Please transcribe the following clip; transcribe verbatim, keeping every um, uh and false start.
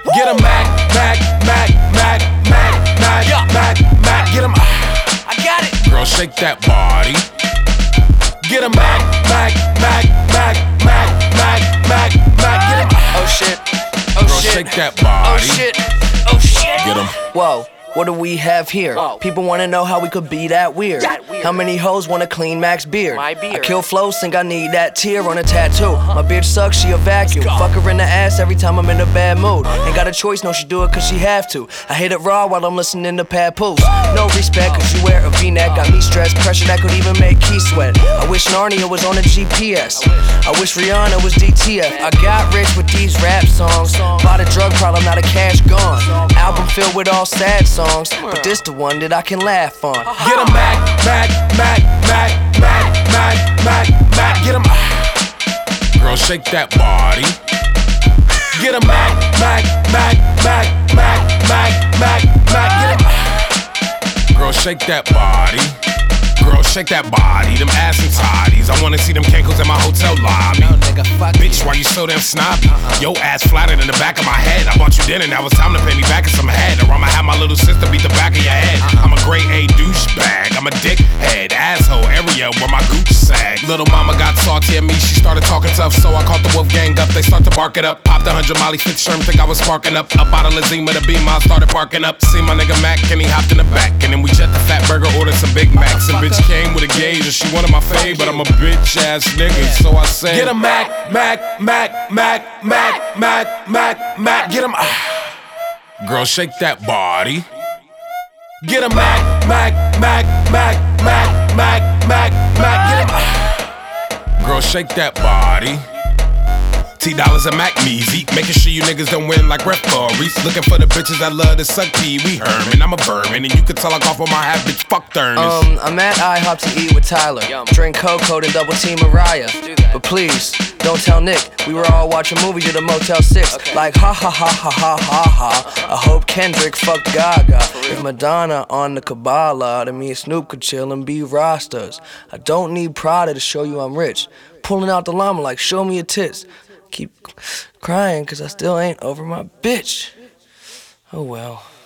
Get 'em Mac, Mac, Mac, Mac, Mac, Mac, Yeah. Mac, Mac. Get 'em. I got it. Girl, shake that body. Get 'em Mac, Mac, Mac, Mac, Mac, Mac, Mac, Mac. Get 'em. Oh shit. Oh Girl, shit. shake that Oh body. shit. Oh shit. Get 'em. Whoa, what do we have here? Whoa. People wanna know how we could be that weird. That weird. How many hoes wanna clean Mac's beard? My beard. I kill flow, think I need that tear on a tattoo. My bitch sucks, she a vacuum. Let's go. Fuck her in the ass every time I'm in a bad mood. Ain't got a choice, no, she do it cause she have to. I hit it raw while I'm listening to Papoose. No respect cause you wear a V-neck. Got me stressed, pressure that could even make Key sweat. I wish Narnia was on a G P S. I wish Rihanna was D T F. I got rich with these rap songs. Bought a drug problem, now the cash gone. Album filled with all sad songs, but this the one that I can laugh on. Get 'em Mac, Mac, Mac, Mac, Mac, Mac, Mac, Mac. Get 'em. Girl, shake that body. Get 'em Mac, Mac, Mac, Mac, Mac, Mac, Mac, Mac. Get 'em. Girl, shake that body. Girl, shake that body. Them ass and toddies. I wanna see them cankles in my hotel lobby. No nigga, fuck Bitch, why you so damn snobby? Yo ass flattered in the back of my head. I bought you dinner, now it's time to pay me back in some head. Or I'ma have my little sister beat the back of your head. I'm a grade A douchebag. I'm a dickhead, asshole area where my gooch sag. Little mama got salty at me, she started talking tough, so I caught the wolf gang up. They start to bark it up. Popped a hundred Molly, fifty Sherm, think I was sparking up. Up out of Lazima, the beam, I started barking up. See my nigga Mac, and he hopped in the back. And then we jet the fat burger, ordered some Big Macs. And bitch came with a gauge, and she wanted my fave, but I'm a bitch ass nigga, so I said, get 'em Mac, Mac, Mac, Mac, Mac, Mac, Mac, Mac. Get 'em. Girl, shake that body. Get 'em Mac, Mac, Mac, Mac, Mac, Mac, Mac, Mac. Get 'em. Girl, shake that body. T dollars and Mac Measy, making sure you niggas don't win like referees. Looking for the bitches that love to suck Pee Wee Herman. I'm a vermin, and you can tell I golf on my hat, bitch. Fuck Thurnis. Um, I'm at IHOP to eat with Tyler. Yum. Drink Coco and double team Mariah. do that. But please, don't tell Nick. We were all watching movies at the Motel six. Okay. Like ha ha ha ha ha ha ha. I hope Kendrick fucked Gaga. If Madonna on the Kabbalah, then me and Snoop could chill and be Rastas. I don't need Prada to show you I'm rich. Pulling out the llama like show me your tits. Keep crying cause I still ain't over my bitch. Oh well.